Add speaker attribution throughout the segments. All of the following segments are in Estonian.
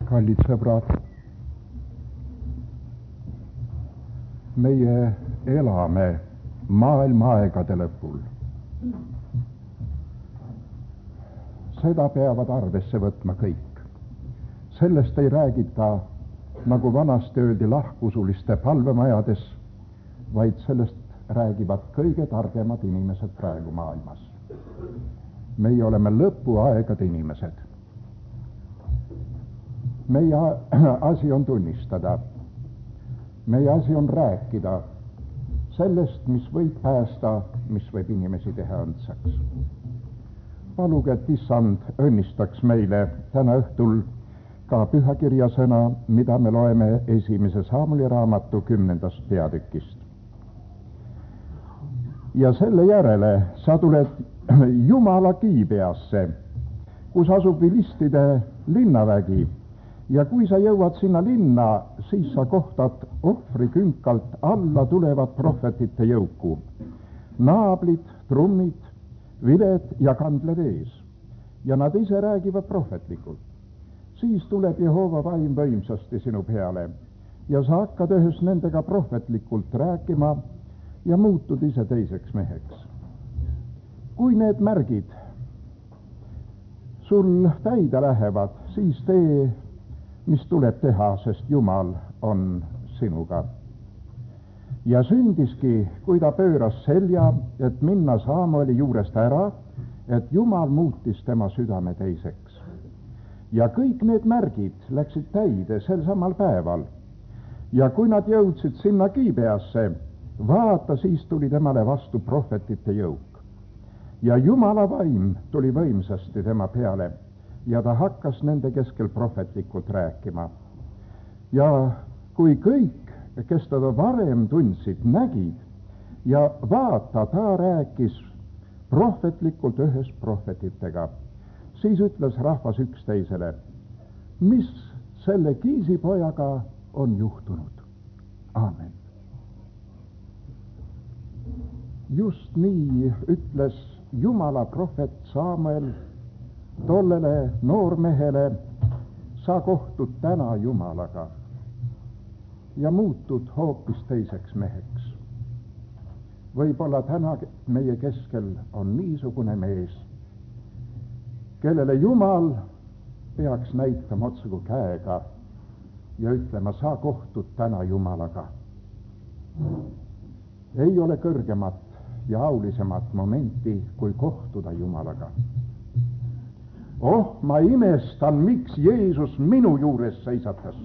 Speaker 1: Kallid sõbrad, meie elame maailma aegade lõpul. Seda peavad arvesse võtma kõik. Sellest ei räägita, nagu vanasti öeldi, lahkusuliste palvemajades, vaid sellest räägivad kõige targemad inimesed praegu maailmas. Meie oleme lõpuaegade inimesed. Meie asi on tunnistada, meie asi on rääkida sellest, mis võib päästa, mis võib inimesi teha õndsaks. Paluge, et Issand õnnistaks meile täna õhtul ka pühakirja sõna, mida me loeme 1. Saamuli raamatu 10. peatükist. Ja selle järele sa tuled Jumala kiibeasse, kus asub vilistide linnavägi. Ja kui sa jõuad sinna linna, siis sa kohtad ohvrikünkalt alla tulevad prohvetite jõuku. Naablid, trummid, viled ja kandled ees. Ja nad ise räägivad prohvetlikult. Siis tuleb Jehova vaim võimsasti sinu peale ja sa hakkad ühes nendega prohvetlikult rääkima ja muutud ise teiseks meheks. Kui need märgid sul täide lähevad, siis tee, mis tuleb teha, sest Jumal on sinuga. Ja sündiski, kui ta pööras selja, et minna Saamueli juurest ära, et Jumal muutis tema südame teiseks. Ja kõik need märgid läksid täide sel samal päeval. Ja kui nad jõudsid sinna Gibeasse, vaata, siis tuli temale vastu prohvetite jõuk. Ja Jumala vaim tuli võimsasti tema peale. Ja ta hakkas nende keskel prohvetlikult rääkima. Ja kui kõik, kes teda varem tundsid, nägid, ja vaata, ta rääkis prohvetlikult ühes prohvetitega, siis ütles rahvas üksteisele, mis selle kiisipojaga on juhtunud. Aamen. Just nii ütles Jumala prohvet Saamuel tollele noormehele, sa kohtud täna Jumalaga ja muutud hoopis teiseks meheks. Võib-olla täna meie keskel on niisugune mees, kellele Jumal peaks näitama otsagu käega ja ütlema, sa kohtud täna Jumalaga. Ei ole kõrgemat ja aulisemat momenti, kui kohtuda Jumalaga. Oh, ma imestan, miks Jeesus minu juures seisatas.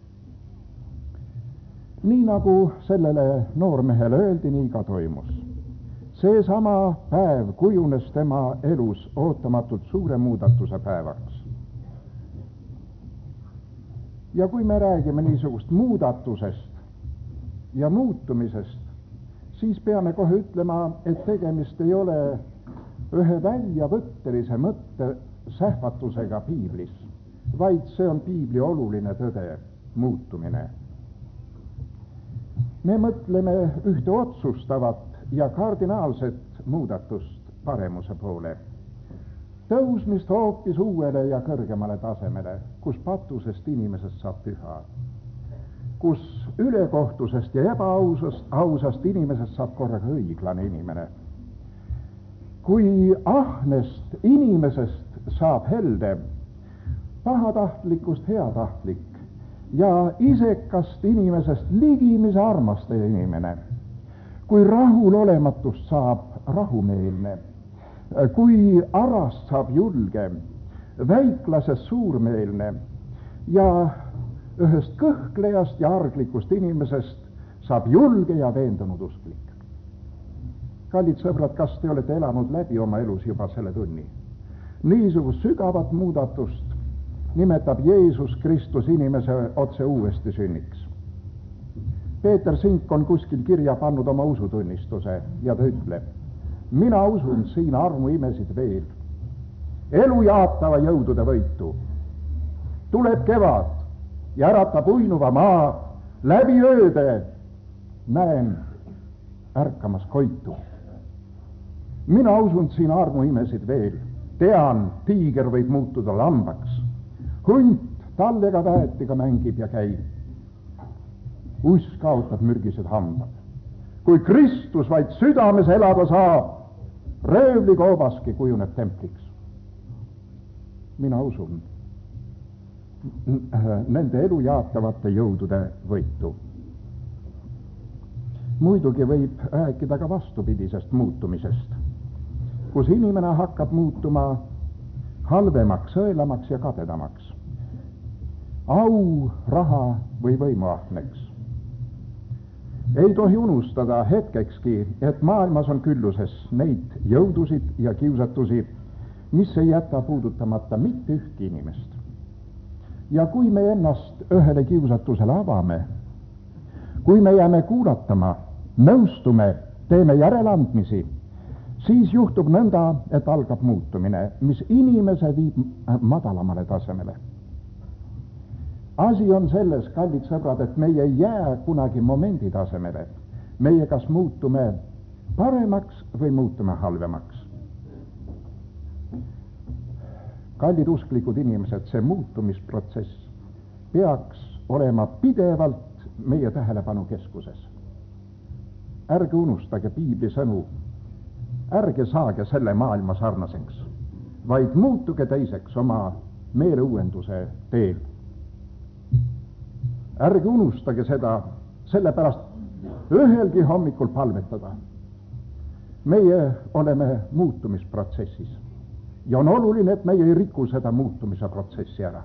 Speaker 1: Nii nagu sellele noormehele öeldi, nii ka toimus. Seesama päev kujunes tema elus ootamatult suure muudatuse päevaks. Ja kui me räägime niisugust muudatusest ja muutumisest, siis peame kohe ütlema, et tegemist ei ole ühe väljavõttelise mõtte sähvatusega piiblis, vaid see on piibli oluline tõde, muutumine. Me mõtleme ühte otsustavat ja kardinaalset muudatust paremuse poole, tõusmist hoopis uuele ja kõrgemale tasemele, kus patusest inimesest saab püha, kus ülekohtusest ja ebaausast inimesest saab korraga õiglane inimene, kui ahnest inimesest saab helde, pahatahtlikust heatahtlik ja isekast inimesest ligimise armastaja inimene, kui rahulolematust saab rahumeelne, kui arast saab julge, väiklasest suurmeelne ja ühest kõhklejast ja arglikust inimesest saab julge ja veendunud usklik. Kallid sõbrad, kas te olete elanud läbi oma elus juba selle tunni? Niisugust sügavat muudatust nimetab Jeesus Kristus inimese otse uuesti sünniks. Peeter Sink on kuskil kirja pannud oma usutunnistuse ja ta ütleb, mina usun siin armu imesid veel, elu jaatava jõudude võitu. Tuleb kevad ja äratab uinuva maa, läbi ööde näen ärkamas koitu. Mina usun siin armu imesid veel, tean, tiiger võib muutuda lambaks, hunt tallega väetiga mängib ja käib. Usk kaotab mürgised hambad. Kui Kristus vaid südames elada saab, röövlikoobaski kujuneb templiks. Mina usun nende elu jaatavate jõudude võitu. Muidugi võib rääkida ka vastupidisest muutumisest, kus inimene hakkab muutuma halvemaks, sõelamaks ja kadedamaks, au, raha või võimuahneks. Ei tohi unustada hetkekski, et maailmas on külluses neid jõudusid ja kiusatusi, mis ei jäta puudutamata mitte ühtki inimest. Ja kui me ennast ühele kiusatusele avame, kui me jääme kuulatama, nõustume, teeme järeleandmisi, siis juhtub nõnda, et algab muutumine, mis inimese viib madalamale tasemele. Asi on selles, kallid sõbrad, et meie ei jää kunagi momendi tasemele. Meie kas muutume paremaks või muutume halvemaks. Kallid usklikud inimesed, see muutumisprotsess peaks olema pidevalt meie tähelepanu keskuses. Ärge unustage piibli sõnu, ärge saage selle maailma sarnaseks, vaid muutuge teiseks oma meeleuuenduse teel. Ärge unustage seda, sellepärast ühelgi hommikul palvetada. Meie oleme muutumisprotsessis ja on oluline, et meie ei riku seda muutumise protsessi ära.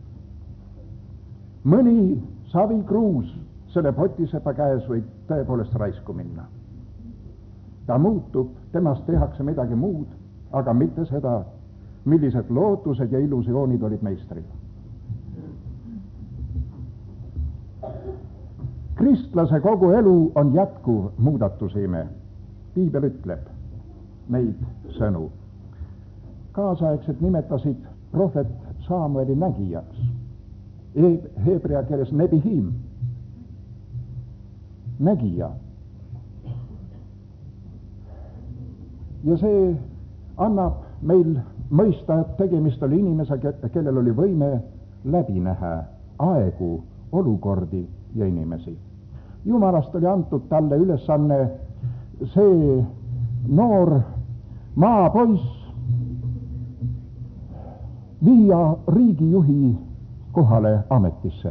Speaker 1: Mõni savikruus selle potisepa käes võib tõepoolest raisku minna. Ta muutub, temast tehakse midagi muud, aga mitte seda, millised lootused ja illusioonid olid meistril. Kristlase kogu elu on jätkuv muudatusime. Piibel ütleb neid sõnu. Kaasaegselt nimetasid prohvet Samueli nägijaks. Heebrea keeles nebihim, nägija. Ja see annab meil mõista, et tegemist oli inimese, kellel oli võime läbi näha aegu, olukordi ja inimesi. Jumalast oli antud talle ülesanne see noor maapoiss viia riigijuhi kohale ametisse.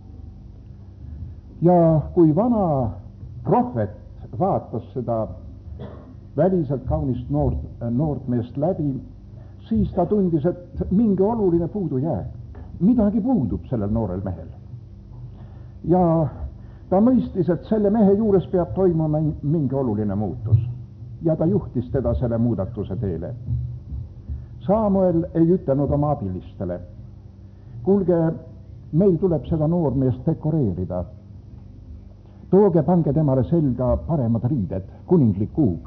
Speaker 1: Ja kui vana prohvet vaatas seda väliselt kaunist noort meest läbi, siis ta tundis, et mingi oluline puudujääk, midagi puudub sellel noorel mehel. Ja ta mõistis, et selle mehe juures peab toimuma mingi oluline muutus ja ta juhtis teda selle muudatuse teele. Samuel ei ütelnud oma abilistele, kuulge, meil tuleb seda noormeest dekoreerida. Tooge, pange temale selga paremad riided, kuninglik kuub.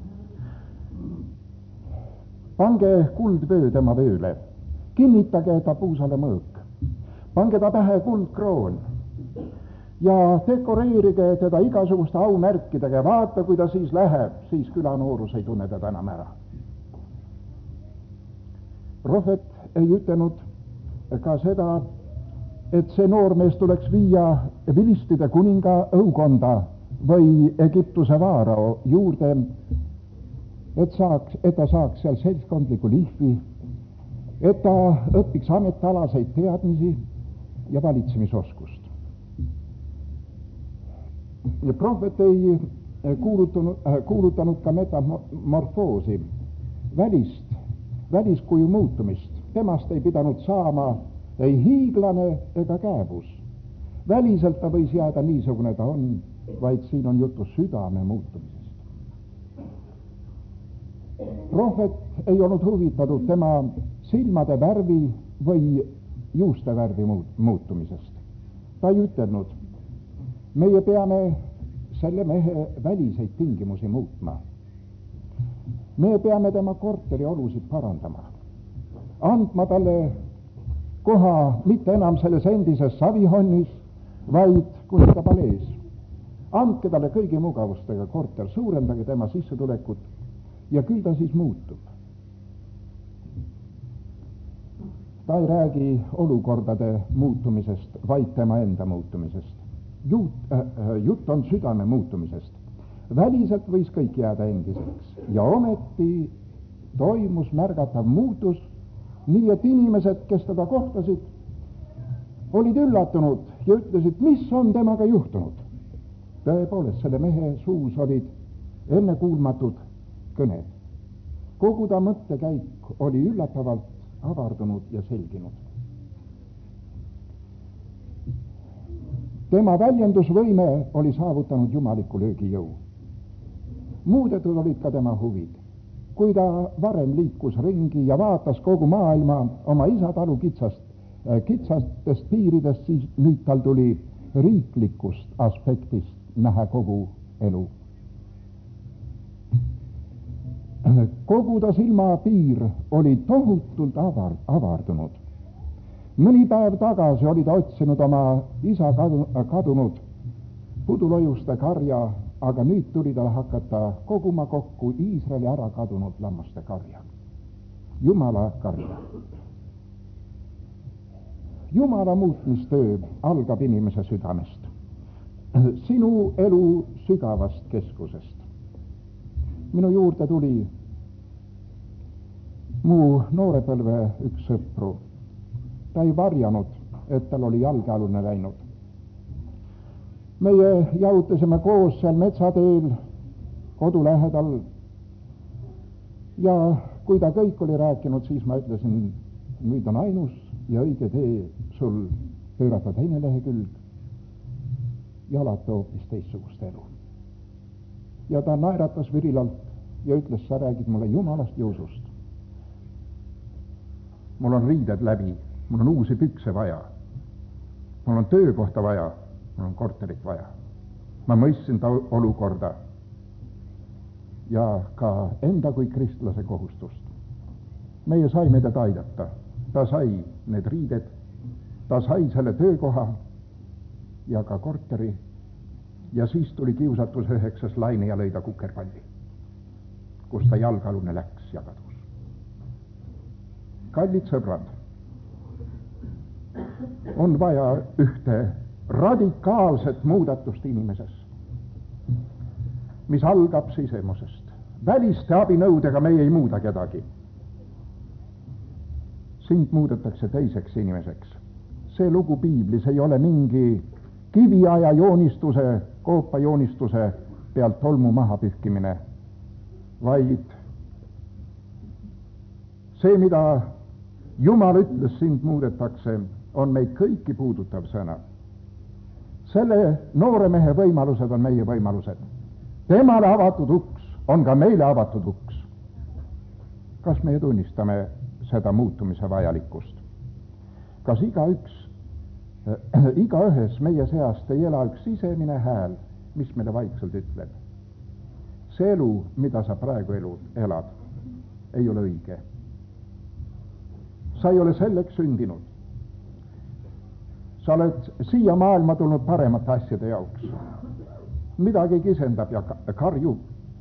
Speaker 1: Pange kuldvöö tema vööle, kinnitage ta puusale mõõk, pange ta pähe kuldkroon ja dekoreerige teda igasuguste aumärkidega ja vaata, kui ta siis läheb, siis külanoorus ei tunne teda enam ära. Prohvet ei ütelnud ka seda, et see noormees tuleks viia vilistide kuninga õukonda või Egiptuse vaarao juurde, et ta saaks seal seltskondliku lihvi, et ta õpiks ametialaseid teadmisi ja valitsemisoskust. Ja prohvet ei kuulutanud ka metamorfoosi, väliskuju muutumist. Temast ei pidanud saama ei hiiglane ega kääbus. Väliselt ta võis jääda niisugune ta on, vaid siin on jutu südame muutumisest. Prohvet ei olnud huvitatud tema silmade värvi või juuste värvi muutumisest. Ta ei ütelnud, meie peame selle mehe väliseid tingimusi muutma. Me peame tema korteri olusid parandama, andma talle koha mitte enam selles endises savihonnis, vaid kuninga palees. Andke talle kõigi mugavustega korter, suurendage tema sissetulekut ja küll ta siis muutub. ta ei räägi olukordade muutumisest, vaid tema enda muutumisest. Jutt on südame muutumisest. Väliselt võis kõik jääda endiseks ja ometi toimus märgatav muutus, nii et inimesed, kes teda kohtasid, olid üllatunud ja ütlesid, mis on temaga juhtunud. Tõepoolest, selle mehe suus olid ennekuulmatud kõned. Kogu ta mõttekäik oli üllatavalt avardunud ja selginud. Tema väljendusvõime oli saavutanud jumaliku löögijõu. Muudetud olid ka tema huvid. Kui ta varem liikus ringi ja vaatas kogu maailma oma isatalu kitsastest piiridest, siis nüüd tal tuli riiklikust aspektist näha kogu elu. Kogu ta silmapiir oli tohutult avardunud. Mõni päev tagasi oli ta otsinud oma isa kadunud pudulojuste karja, aga nüüd tuli tal hakata koguma kokku Iisraeli ära kadunud lammaste karja. Jumala karja. Jumala muutmistöö algab inimese südamest, sinu elu sügavast keskusest. Minu juurde tuli mu noorepõlve üks sõpru. Ta ei varjanud, et tal oli jalgealune läinud. Meie jahutasime koos seal metsateel kodu lähedal ja kui ta kõik oli rääkinud, siis ma ütlesin, nüüd on ainus ja õige tee sul pöörata teine lehekülg ja alata hoopis teistsugust elu. Ja ta naeratas virilalt ja ütles, sa räägid mulle Jumalast ja usust. Mul on riided läbi, mul on uusi pükse vaja, mul on töökohta vaja, mul on korterit vaja. Ma mõistsin ta olukorda ja ka enda kui kristlase kohustust. Meie saime teda aidata. Ta sai need riided, ta sai selle töökoha ja ka korteri ja siis tuli kiusatus 9. laine ja lõi ta kukerpalli, kus ta jalgealune läks ja kadus. Kallid sõbrad, on vaja ühte radikaalset muudatust inimeses, mis algab sisemusest. Väliste abinõudega meie ei muuda kedagi. Sind muudetakse teiseks inimeseks. See lugu piiblis ei ole mingi kiviaja joonistuse, koopajoonistuse pealt tolmu maha pühkimine, vaid see, mida Jumal ütles, sind muudetakse, on meid kõiki puudutav sõna. Selle noore mehe võimalused on meie võimalused. Temale avatud uks on ka meile avatud uks. Kas me tunnistame seda muutumise vajalikkust? Kas igaühes meie seast ei ela üks sisemine hääl, mis meile vaikselt ütleb? See elu, mida sa praegu elad, ei ole õige. Sa ei ole selleks sündinud. Sa oled siia maailma tulnud paremate asjade jaoks. Midagi kisendab ja karjub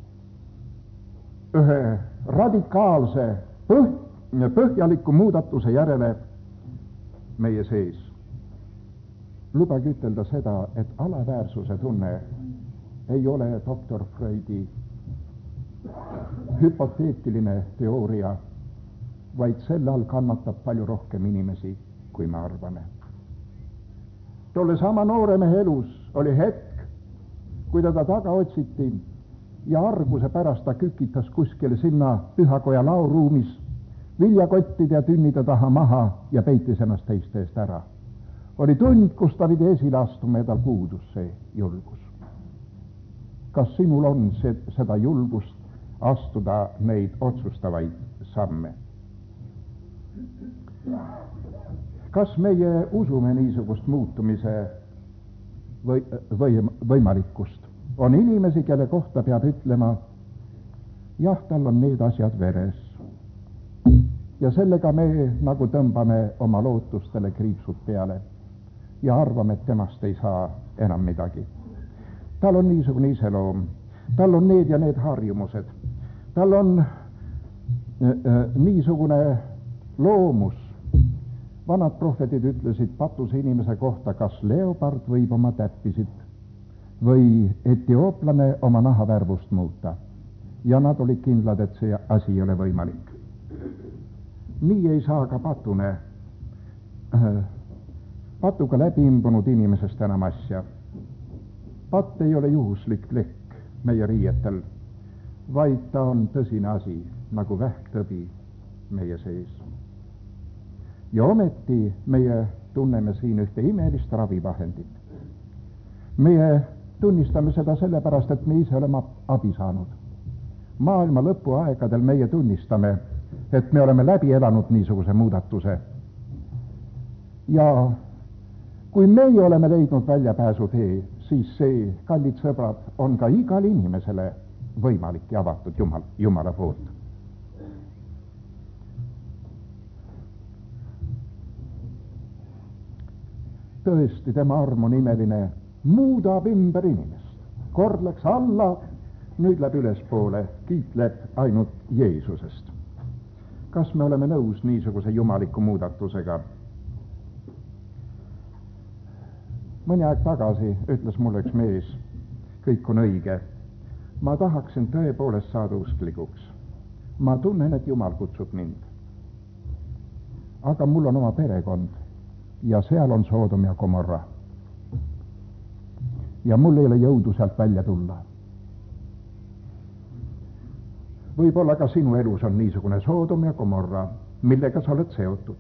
Speaker 1: ühe radikaalse põhjaliku muudatuse järele meie sees. Lubage ütelda seda, et alaväärsuse tunne ei ole doktor Freudi hüpoteetiline teooria, vaid selle all kannatab palju rohkem inimesi, kui me arvame. Tolle sama noore mehe elus oli hetk, kui teda taga otsiti ja arguse pärast ta kükitas kuskile sinna pühakoja laoruumis viljakottide ja tünnide taha maha ja peitis ennast teiste eest ära. Oli tund, kus ta pidi esile astuma ja tal puudus see julgus. Kas sinul on seda julgust astuda neid otsustavaid samme? Kas meie usume niisugust muutumise võimalikkust? On inimesi, kelle kohta peab ütlema, jah, tal on need asjad veres. Ja sellega me nagu tõmbame oma lootustele kriipsud peale ja arvame, et temast ei saa enam midagi. Tal on niisugune iseloom, tal on need ja need harjumused, tal on niisugune loomus, vanad prohvetid ütlesid patuse inimese kohta, kas leopard võib oma täppisid või etiooplane oma nahavärvust muuta. Ja nad olid kindlad, et see asi ei ole võimalik. Nii ei saa ka patuga läbi imbunud inimesest enam asja. Patt ei ole juhuslik plekk meie riietel, vaid ta on tõsine asi, nagu vähktõbi meie sees. Ja ometi meie tunneme siin ühte imelist ravivahendit. Meie tunnistame seda sellepärast, et me ise oleme abi saanud. Maailma lõpuaegadel meie tunnistame, et me oleme läbi elanud niisuguse muudatuse. Ja kui meie oleme leidnud väljapääsu tee, siis see, kallid sõbrad, on ka igal inimesele võimalik ja avatud Jumala poolt. Tõesti, tema arm on imeline, muudab ümber inimest. Kord läks alla, nüüd läheb ülespoole, kiitleb ainult Jeesusest. Kas me oleme nõus niisuguse jumaliku muudatusega? Mõni aeg tagasi ütles mulle üks mees, kõik on õige. Ma tahaksin tõepoolest saada usklikuks. Ma tunnen, et Jumal kutsub mind. Aga mul on oma perekond ja seal on Soodom ja Gomorra. Ja mul ei ole jõudu sealt välja tulla. Võib-olla ka sinu elus on niisugune Soodom ja Gomorra, millega sa oled seotud.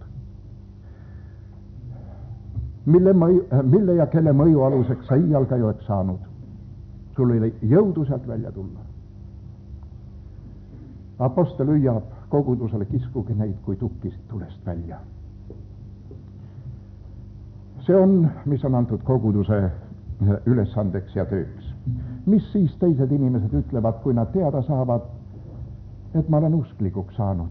Speaker 1: Mille ja kelle mõju aluseks sa iial ka ei oleks saanud. Sul ei ole jõudu sealt välja tulla. Apostel hüüab kogudusele, kiskuge neid kui tukkist tulest välja. See on, mis on antud koguduse ülesandeks ja tööks. Mis siis teised inimesed ütlevad, kui nad teada saavad, et ma olen usklikuks saanud?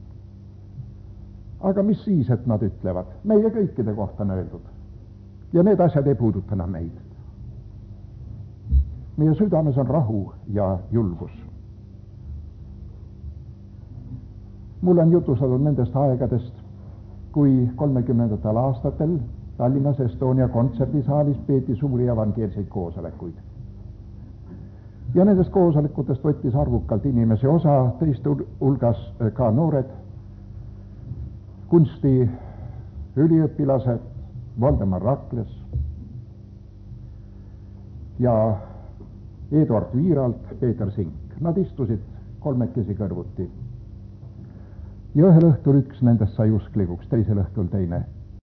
Speaker 1: Aga mis siis, et nad ütlevad? Meie kõikide kohta on öeldud. Ja need asjad ei puuduta enam meid. Meie südames on rahu ja julgus. Mul on jutustatud nendest aegadest, kui 30. aastatel Tallinnas Estonia kontserdisaalis peeti suuri evangeelseid koosolekuid. Ja nendest koosolekutest võttis arvukalt inimesi osa, teiste hulgas ka noored kunstiüliõpilased, Valdemar Rakles ja Eduard Viiralt, Peeter Sink. Nad istusid kolmekesi kõrvuti. Ja ühel õhtul üks nendest sai usklikuks, teisel õhtul teine.